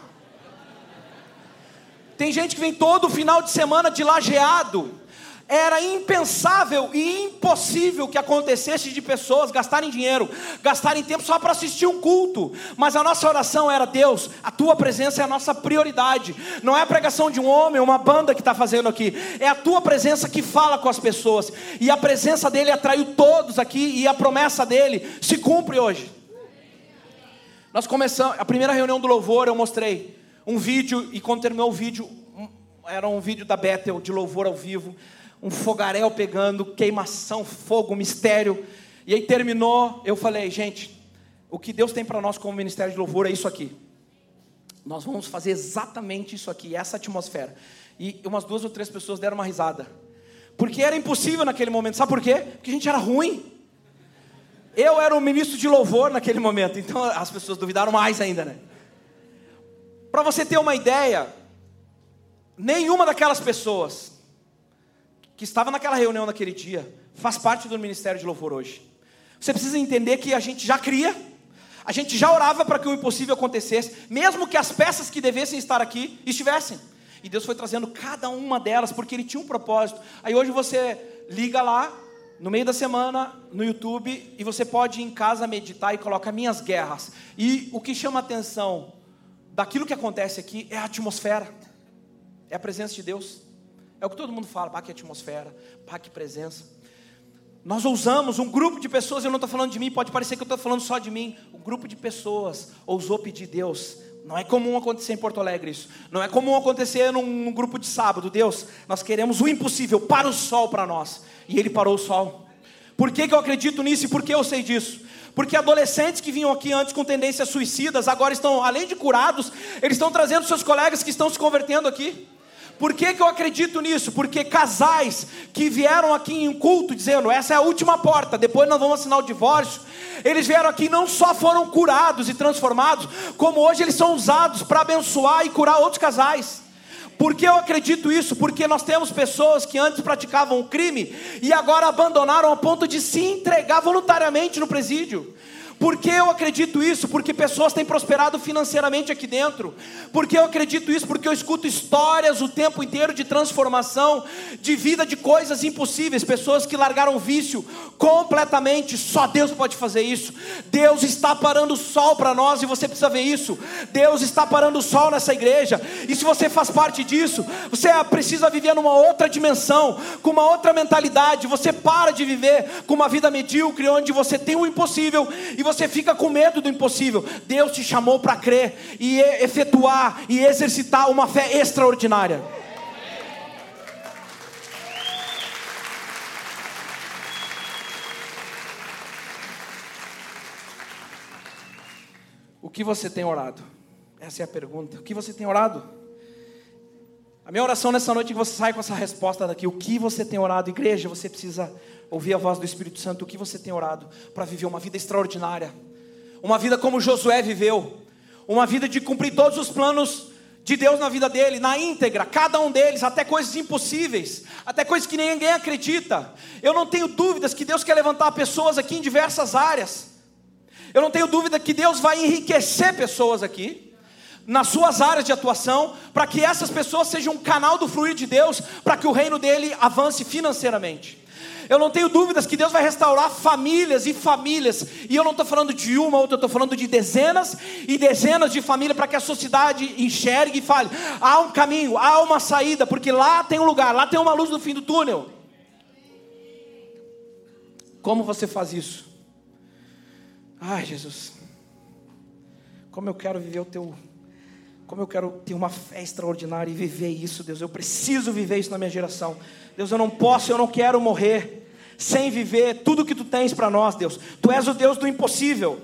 tem gente que vem todo final de semana de Lajeado. Era impensável e impossível que acontecesse de pessoas gastarem dinheiro, gastarem tempo só para assistir um culto. Mas a nossa oração era, Deus, a Tua presença é a nossa prioridade. Não é a pregação de um homem, uma banda que está fazendo aqui. É a Tua presença que fala com as pessoas. E a presença dEle atraiu todos aqui, e a promessa dEle se cumpre hoje. Nós começamos, a primeira reunião do louvor eu mostrei um vídeo, e quando terminou o vídeo, era um vídeo da Bethel, de louvor ao vivo. Um fogaréu pegando, queimação, fogo, mistério. E aí terminou, eu falei, gente, o que Deus tem para nós como ministério de louvor é isso aqui. Nós vamos fazer exatamente isso aqui, essa atmosfera. E umas 2 ou 3 pessoas deram uma risada. Porque era impossível naquele momento, sabe por quê? Porque a gente era ruim. Eu era o ministro de louvor naquele momento, então as pessoas duvidaram mais ainda, né? Para você ter uma ideia, nenhuma daquelas pessoas que estava naquela reunião naquele dia, faz parte do ministério de louvor hoje. Você precisa entender que a gente já cria, a gente já orava para que o impossível acontecesse, mesmo que as peças que devessem estar aqui, estivessem. E Deus foi trazendo cada uma delas, porque Ele tinha um propósito. Aí hoje você liga lá, no meio da semana, no YouTube, e você pode ir em casa meditar e coloca minhas guerras. E o que chama a atenção daquilo que acontece aqui é a atmosfera, é a presença de Deus. É o que todo mundo fala, pá, que atmosfera, pá, que presença. Nós ousamos, um grupo de pessoas, eu não estou falando de mim, pode parecer que eu estou falando só de mim. Um grupo de pessoas ousou pedir, Deus, não é comum acontecer em Porto Alegre isso. Não é comum acontecer num grupo de sábado. Deus, nós queremos o impossível, para o sol para nós. E Ele parou o sol. Por que eu acredito nisso e por que eu sei disso? Porque adolescentes que vinham aqui antes com tendências suicidas, agora estão, além de curados, eles estão trazendo seus colegas que estão se convertendo aqui. Por que eu acredito nisso? Porque casais que vieram aqui em um culto dizendo, essa é a última porta, depois nós vamos assinar o divórcio, eles vieram aqui e não só foram curados e transformados, como hoje eles são usados para abençoar e curar outros casais. Por que eu acredito isso? Porque nós temos pessoas que antes praticavam o crime e agora abandonaram a ponto de se entregar voluntariamente no presídio. Por que eu acredito isso? Porque pessoas têm prosperado financeiramente aqui dentro. Por que eu acredito isso? Porque eu escuto histórias o tempo inteiro de transformação, de vida, de coisas impossíveis. Pessoas que largaram o vício completamente. Só Deus pode fazer isso. Deus está parando o sol para nós e você precisa ver isso. Deus está parando o sol nessa igreja. E se você faz parte disso, você precisa viver numa outra dimensão, com uma outra mentalidade. Você para de viver com uma vida medíocre, onde você tem o impossível e você fica com medo do impossível. Deus te chamou para crer e efetuar e exercitar uma fé extraordinária. O que você tem orado? Essa é a pergunta. O que você tem orado? A minha oração nessa noite é que você saia com essa resposta daqui. O que você tem orado? Igreja, você precisa ouvir a voz do Espírito Santo. O que você tem orado para viver uma vida extraordinária? Uma vida como Josué viveu. Uma vida de cumprir todos os planos de Deus na vida dele, na íntegra, cada um deles, até coisas impossíveis, até coisas que ninguém acredita. Eu não tenho dúvidas que Deus quer levantar pessoas aqui em diversas áreas. Eu não tenho dúvida que Deus vai enriquecer pessoas aqui, nas suas áreas de atuação, para que essas pessoas sejam um canal do fluir de Deus, para que o reino dele avance financeiramente. Eu não tenho dúvidas que Deus vai restaurar famílias e famílias, e eu não estou falando de uma ou outra, eu estou falando de dezenas e dezenas de famílias, para que a sociedade enxergue e fale: há um caminho, há uma saída, porque lá tem um lugar, lá tem uma luz no fim do túnel. Como você faz isso? Ai, Jesus, como eu quero viver como eu quero ter uma fé extraordinária e viver isso, Deus. Eu preciso viver isso na minha geração. Deus, eu não quero morrer sem viver tudo que Tu tens para nós, Deus. Tu és o Deus do impossível.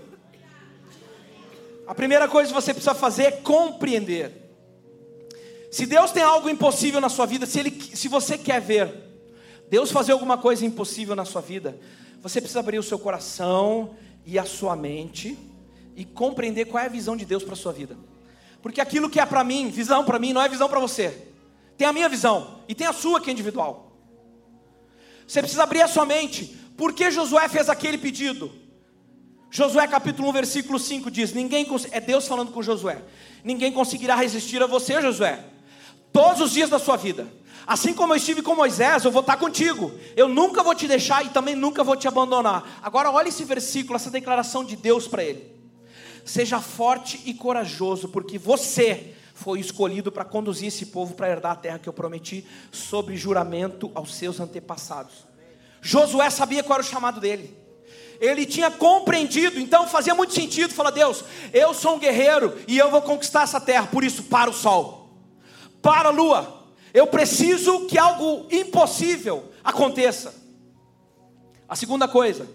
A primeira coisa que você precisa fazer é compreender. Se Deus tem algo impossível na sua vida, se você quer ver Deus fazer alguma coisa impossível na sua vida, você precisa abrir o seu coração e a sua mente e compreender qual é a visão de Deus para a sua vida. Porque aquilo que é para mim, visão para mim, não é visão para você. Tem a minha visão e tem a sua que é individual. Você precisa abrir a sua mente. Por que Josué fez aquele pedido? Josué capítulo 1 versículo 5 diz: é Deus falando com Josué: ninguém conseguirá resistir a você, Josué, todos os dias da sua vida. Assim como eu estive com Moisés, eu vou estar contigo. Eu nunca vou te deixar e também nunca vou te abandonar. Agora olha esse versículo, essa declaração de Deus para ele: seja forte e corajoso, porque você foi escolhido para conduzir esse povo para herdar a terra que eu prometi, sobre juramento aos seus antepassados. Josué sabia qual era o chamado dele. Ele tinha compreendido, então fazia muito sentido falar: Deus, eu sou um guerreiro e eu vou conquistar essa terra. Por isso, para o sol, para a lua. Eu preciso que algo impossível aconteça. A segunda coisa: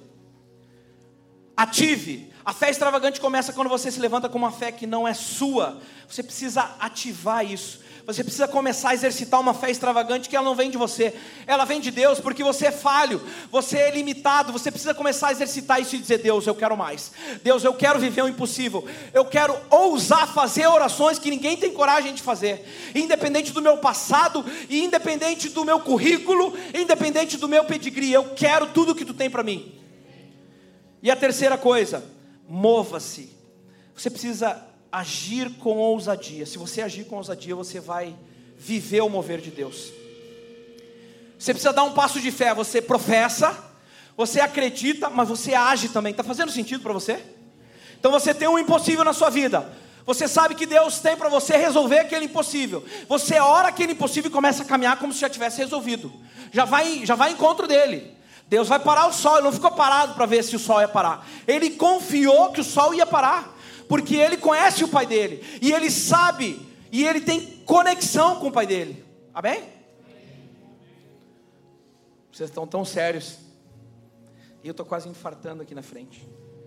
ative. A fé extravagante começa quando você se levanta com uma fé que não é sua. Você precisa ativar isso. Você precisa começar a exercitar uma fé extravagante que ela não vem de você. Ela vem de Deus, porque você é falho, você é limitado. Você precisa começar a exercitar isso e dizer: Deus, eu quero mais. Deus, eu quero viver o impossível. Eu quero ousar fazer orações que ninguém tem coragem de fazer. Independente do meu passado, e independente do meu currículo, independente do meu pedigree. Eu quero tudo que Tu tem para mim. E a terceira coisa: mova-se. Você precisa agir com ousadia. Se você agir com ousadia, você vai viver o mover de Deus. Você precisa dar um passo de fé. Você professa, você acredita, mas você age também. Está fazendo sentido para você? Então você tem um impossível na sua vida. Você sabe que Deus tem para você resolver aquele impossível. Você ora aquele impossível e começa a caminhar como se já tivesse resolvido. Já vai em encontro dele. Deus vai parar o sol. Ele não ficou parado para ver se o sol ia parar. Ele confiou que o sol ia parar, porque ele conhece o pai dele, e ele sabe, e ele tem conexão com o pai dele. Amém? Vocês estão tão sérios, e eu estou quase infartando aqui na frente.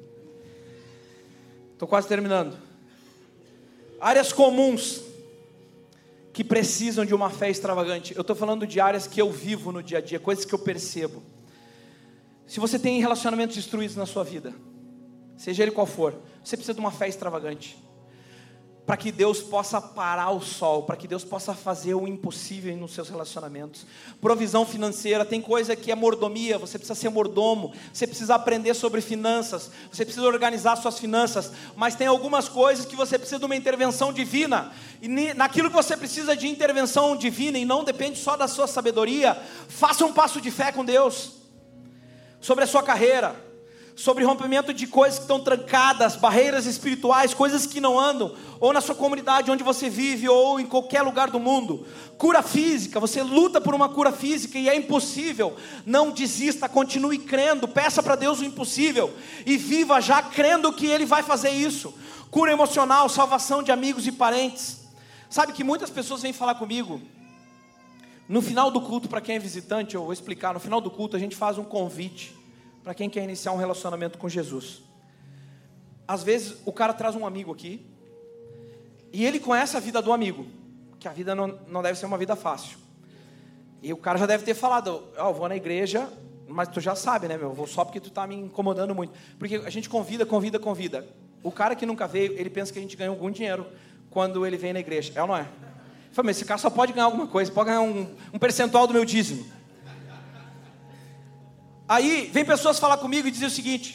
Estou quase terminando. Áreas comuns que precisam de uma fé extravagante. Eu estou falando de áreas que eu vivo no dia a dia, coisas que eu percebo. Se você tem relacionamentos destruídos na sua vida, seja ele qual for, você precisa de uma fé extravagante, para que Deus possa parar o sol, para que Deus possa fazer o impossível nos seus relacionamentos. Provisão financeira, tem coisa que é mordomia, você precisa ser mordomo, você precisa aprender sobre finanças, você precisa organizar suas finanças, mas tem algumas coisas que você precisa de uma intervenção divina, e naquilo que você precisa de intervenção divina, e não depende só da sua sabedoria, faça um passo de fé com Deus, sobre a sua carreira, sobre rompimento de coisas que estão trancadas, barreiras espirituais, coisas que não andam, ou na sua comunidade onde você vive, ou em qualquer lugar do mundo. Cura física, você luta por uma cura física e é impossível. Não desista, continue crendo, peça para Deus o impossível e viva já crendo que Ele vai fazer isso. Cura emocional, salvação de amigos e parentes. Sabe que muitas pessoas vêm falar comigo no final do culto. Para quem é visitante, eu vou explicar. No final do culto a gente faz um convite para quem quer iniciar um relacionamento com Jesus. Às vezes o cara traz um amigo aqui, e ele conhece a vida do amigo, que a vida não deve ser uma vida fácil. E o cara já deve ter falado: eu vou na igreja, mas tu já sabe, né, meu? Eu vou só porque tu tá me incomodando muito. Porque a gente convida. O cara que nunca veio, ele pensa que a gente ganha algum dinheiro quando ele vem na igreja. É ou não é? Eu falei: mas esse cara só pode ganhar alguma coisa, pode ganhar um percentual do meu dízimo. Aí vem pessoas falar comigo e dizer o seguinte: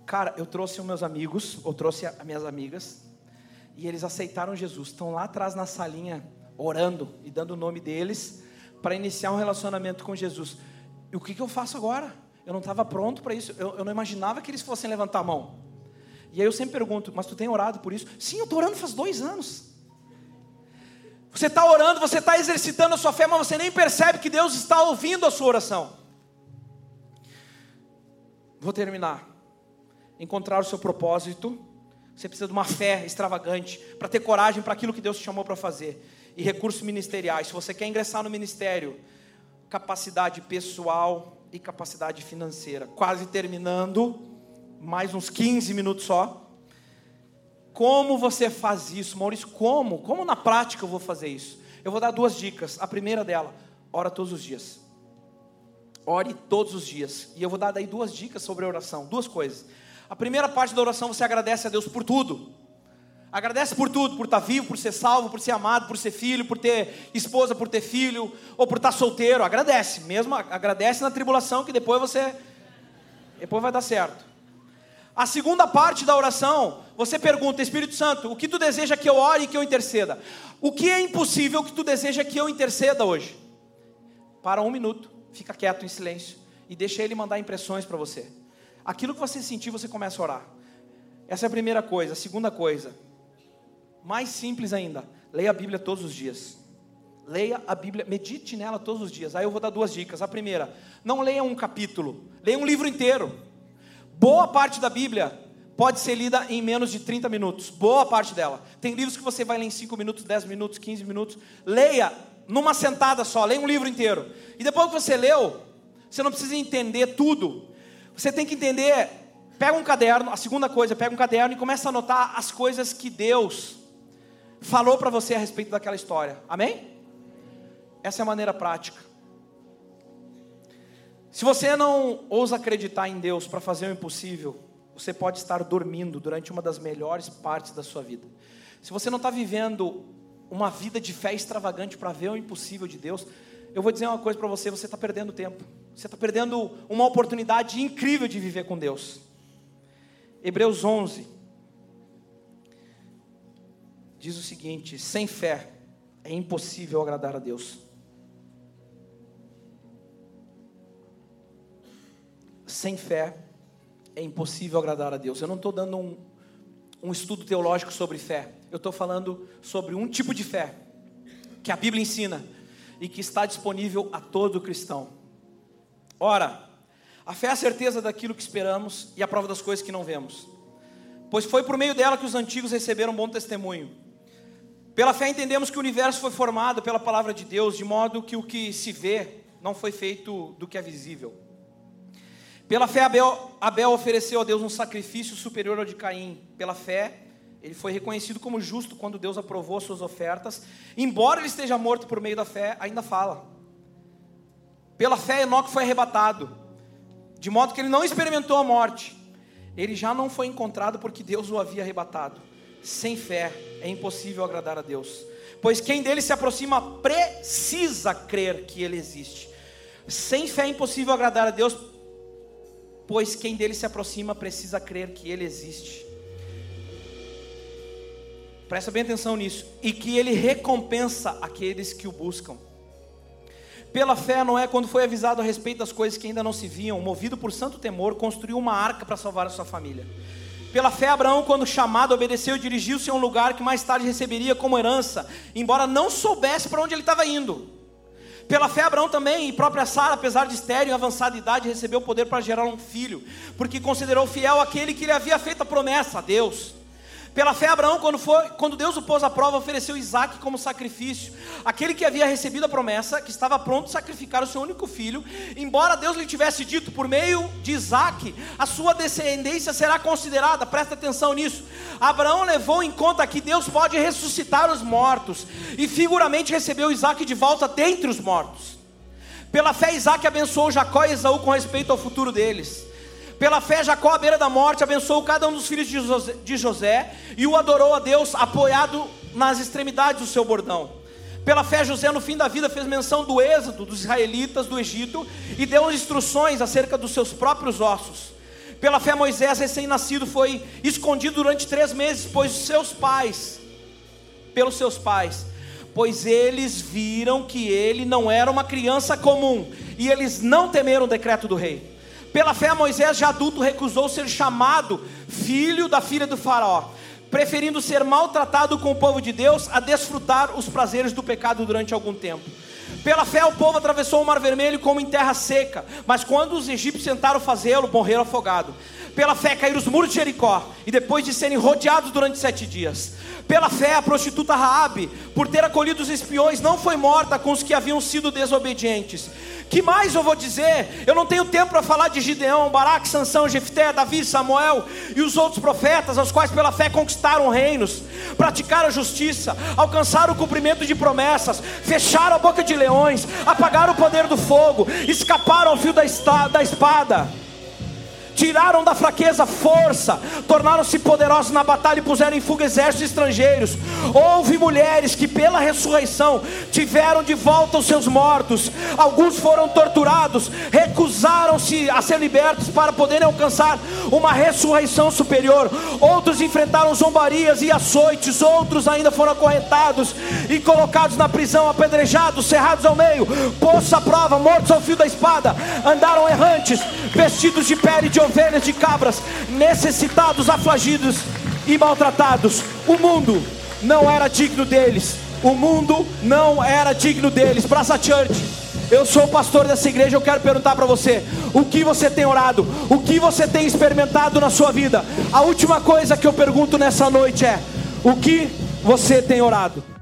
Cara, eu trouxe os meus amigos, eu trouxe as minhas amigas, e eles aceitaram Jesus. Estão lá atrás na salinha, orando e dando o nome deles, para iniciar um relacionamento com Jesus. E o que eu faço agora? Eu não estava pronto para isso, eu não imaginava que eles fossem levantar a mão. E aí eu sempre pergunto, mas tu tem orado por isso? Sim, eu estou orando faz 2 anos. Você está orando, você está exercitando a sua fé, mas você nem percebe que Deus está ouvindo a sua oração. Vou terminar. Encontrar o seu propósito. Você precisa de uma fé extravagante para ter coragem para aquilo que Deus te chamou para fazer. E recursos ministeriais. Se você quer ingressar no ministério, capacidade pessoal e capacidade financeira. Quase terminando, mais uns 15 minutos só. Como você faz isso, Maurício? Como na prática eu vou fazer isso? Eu vou dar 2 dicas. A primeira dela, ora todos os dias. Ore todos os dias. E eu vou dar daí 2 dicas sobre a oração. 2 coisas. A primeira parte da oração, você agradece a Deus por tudo. Agradece por tudo, por estar vivo, por ser salvo, por ser amado, por ser filho, por ter esposa, por ter filho, ou por estar solteiro. Agradece, mesmo agradece na tribulação, que depois vai dar certo. A segunda parte da oração, você pergunta, Espírito Santo, o que tu deseja que eu ore e que eu interceda? O que é impossível que tu deseja que eu interceda hoje? Para 1 minuto, fica quieto em silêncio e deixa ele mandar impressões para você. Aquilo que você sentir, você começa a orar. Essa é a primeira coisa. A segunda coisa, mais simples ainda, leia a Bíblia todos os dias. Leia a Bíblia, medite nela todos os dias. Aí eu vou dar 2 dicas. A primeira, não leia um capítulo, leia um livro inteiro. Boa parte da Bíblia pode ser lida em menos de 30 minutos. Boa parte dela. Tem livros que você vai ler em 5 minutos, 10 minutos, 15 minutos. Leia numa sentada só, leia um livro inteiro. E depois que você leu, você não precisa entender tudo. Você tem que entender, pega um caderno, a segunda coisa, pega um caderno e começa a anotar as coisas que Deus falou para você a respeito daquela história. Amém? Essa é a maneira prática. Se você não ousa acreditar em Deus para fazer o impossível, você pode estar dormindo durante uma das melhores partes da sua vida. Se você não está vivendo uma vida de fé extravagante para ver o impossível de Deus, eu vou dizer uma coisa para você, você está perdendo tempo. Você está perdendo uma oportunidade incrível de viver com Deus. Hebreus 11 diz o seguinte: sem fé é impossível agradar a Deus. Sem fé é impossível agradar a Deus. Eu não estou dando um estudo teológico sobre fé. Eu estou falando sobre um tipo de fé que a Bíblia ensina e que está disponível a todo cristão. Ora, a fé é a certeza daquilo que esperamos e a prova das coisas que não vemos. Pois foi por meio dela que os antigos receberam bom testemunho. Pela fé entendemos que o universo foi formado pela palavra de Deus, de modo que o que se vê não foi feito do que é visível. Pela fé Abel ofereceu a Deus um sacrifício superior ao de Caim. Pela fé ele foi reconhecido como justo quando Deus aprovou suas ofertas. Embora ele esteja morto por meio da fé, ainda fala. Pela fé Enoque foi arrebatado, de modo que ele não experimentou a morte. Ele já não foi encontrado porque Deus o havia arrebatado. Sem fé é impossível agradar a Deus, pois quem dele se aproxima precisa crer que ele existe. Sem fé é impossível agradar a Deus, pois quem dele se aproxima precisa crer que ele existe. Presta bem atenção nisso. E que ele recompensa aqueles que o buscam. Pela fé Noé, quando foi avisado a respeito das coisas que ainda não se viam, movido por santo temor, construiu uma arca para salvar a sua família. Pela fé Abraão, quando chamado, obedeceu e dirigiu-se a um lugar que mais tarde receberia como herança, embora não soubesse para onde ele estava indo. Pela fé Abraão também, e própria Sara, apesar de estéril e avançada idade, recebeu o poder para gerar um filho, porque considerou fiel aquele que lhe havia feito a promessa, a Deus. Pela fé Abraão, quando Deus o pôs à prova, ofereceu Isaque como sacrifício. Aquele que havia recebido a promessa, que estava pronto a sacrificar o seu único filho, embora Deus lhe tivesse dito, por meio de Isaque, a sua descendência será considerada. Presta atenção nisso. Abraão levou em conta que Deus pode ressuscitar os mortos, e figuramente recebeu Isaque de volta dentre os mortos. Pela fé Isaque abençoou Jacó e Esaú com respeito ao futuro deles. Pela fé Jacó, à beira da morte, abençoou cada um dos filhos de José e o adorou a Deus, apoiado nas extremidades do seu bordão. Pela fé José, no fim da vida, fez menção do êxodo dos israelitas do Egito e deu instruções acerca dos seus próprios ossos. Pela fé Moisés, recém-nascido, foi escondido durante 3 meses, pelos seus pais, pois eles viram que ele não era uma criança comum, e eles não temeram o decreto do rei. Pela fé Moisés, já adulto, recusou ser chamado filho da filha do faraó, preferindo ser maltratado com o povo de Deus a desfrutar os prazeres do pecado durante algum tempo. Pela fé o povo atravessou o mar vermelho como em terra seca, mas quando os egípcios tentaram fazê-lo, morreram afogados. Pela fé caíram os muros de Jericó, e depois de serem rodeados durante 7 dias. Pela fé a prostituta Raabe, por ter acolhido os espiões, não foi morta com os que haviam sido desobedientes. Que mais eu vou dizer? Eu não tenho tempo para falar de Gideão, Baraque, Sansão, Jefté, Davi, Samuel e os outros profetas, aos quais pela fé conquistaram reinos, praticaram a justiça, alcançaram o cumprimento de promessas, fecharam a boca de leões, apagaram o poder do fogo, escaparam ao fio da espada, tiraram da fraqueza força, tornaram-se poderosos na batalha e puseram em fuga exércitos estrangeiros. Houve mulheres que pela ressurreição tiveram de volta os seus mortos. Alguns foram torturados, recusaram-se a ser libertos para poderem alcançar uma ressurreição superior. Outros enfrentaram zombarias e açoites, outros ainda foram acorrentados e colocados na prisão, apedrejados, cerrados ao meio, postos à prova, mortos ao fio da espada. Andaram errantes, vestidos de pele de ovelhas, de cabras, necessitados, afligidos e maltratados. O mundo não era digno deles. O mundo não era digno deles. Praça Church, eu sou o pastor dessa igreja. Eu quero perguntar para você: o que você tem orado? O que você tem experimentado na sua vida? A última coisa que eu pergunto nessa noite é: o que você tem orado?